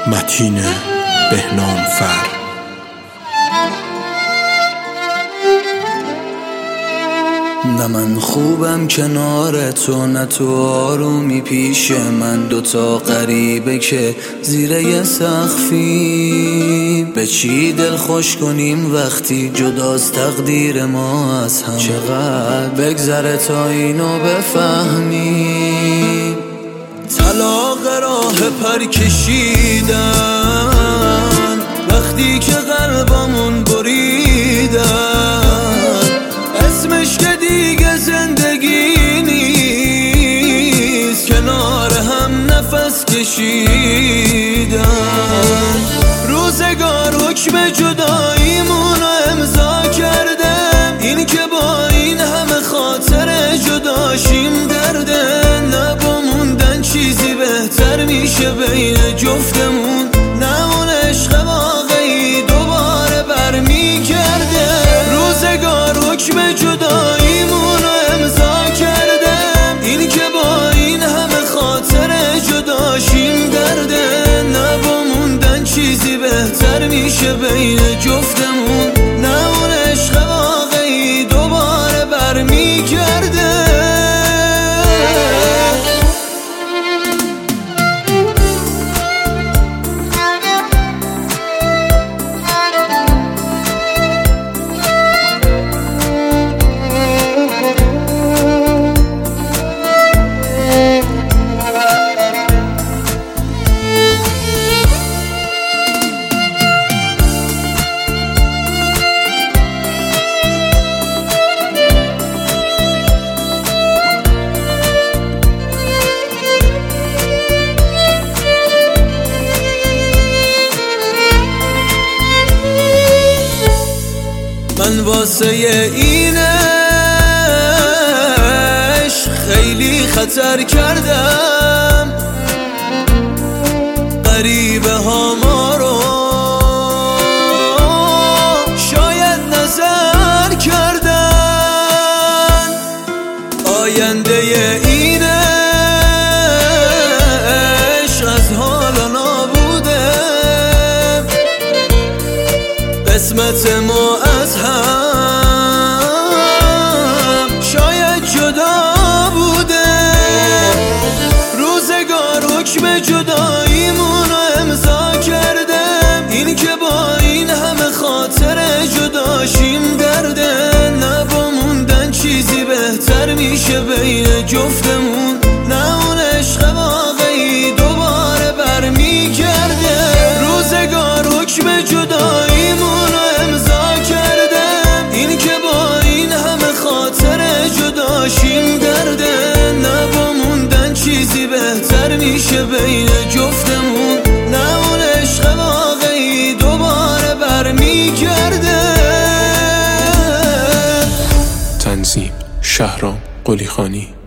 متین بهنام فر. نه من خوبم کنار تو، نه تو آرومی پیش من. دوتا غریبه که زیر یه سقفی، به چی دل خوش کنیم وقتی جداست تقدیر ما از هم. چقدر بگذره تا اینو بفهمی. طلاق راه پر کشیدن وقتی که قلبمون بریدن، اسمش که دیگه زندگی نیست، کنار هم نفس کشیدن. روزگار حکم جداییمون رو امضا کرده، این که با این همه خاطر جداشیم درده. نه با موندن چیزی بهتر میشه بین جفتمون، نه اون عشق واقعی دوباره برمیگرده. روزگار حکم جداییمون رو امضا کرده، این که با این همه خاطر جداشیم درده. نه با موندن چیزی بهتر میشه بین جفتمون، نه اون عشق واقعی دوباره برمیگرده. من واسه این عشق خیلی خطر کردم، غریبه ها ما رو شاید نظر کردن. آینده این عشق از حالا نابوده، قسمت ما از هم شاید جدا بوده. روزگار حکم جداییمون رو امضا کرده، این که با این همه خاطر جداشیم درده. نه با موندن چیزی بهتر میشه بین جفتمون، نه اون عشق واقعی دوباره برمیگرده. روزگار حکم جداییمون رو امضا کرده، این که با این همه خاطر جداشیم درده. نه با موندن چیزی بهتر میشه بین جفتمون، نه اون عشق واقعی دوباره برمیگرده. تنظیم شهرام قلیخانی.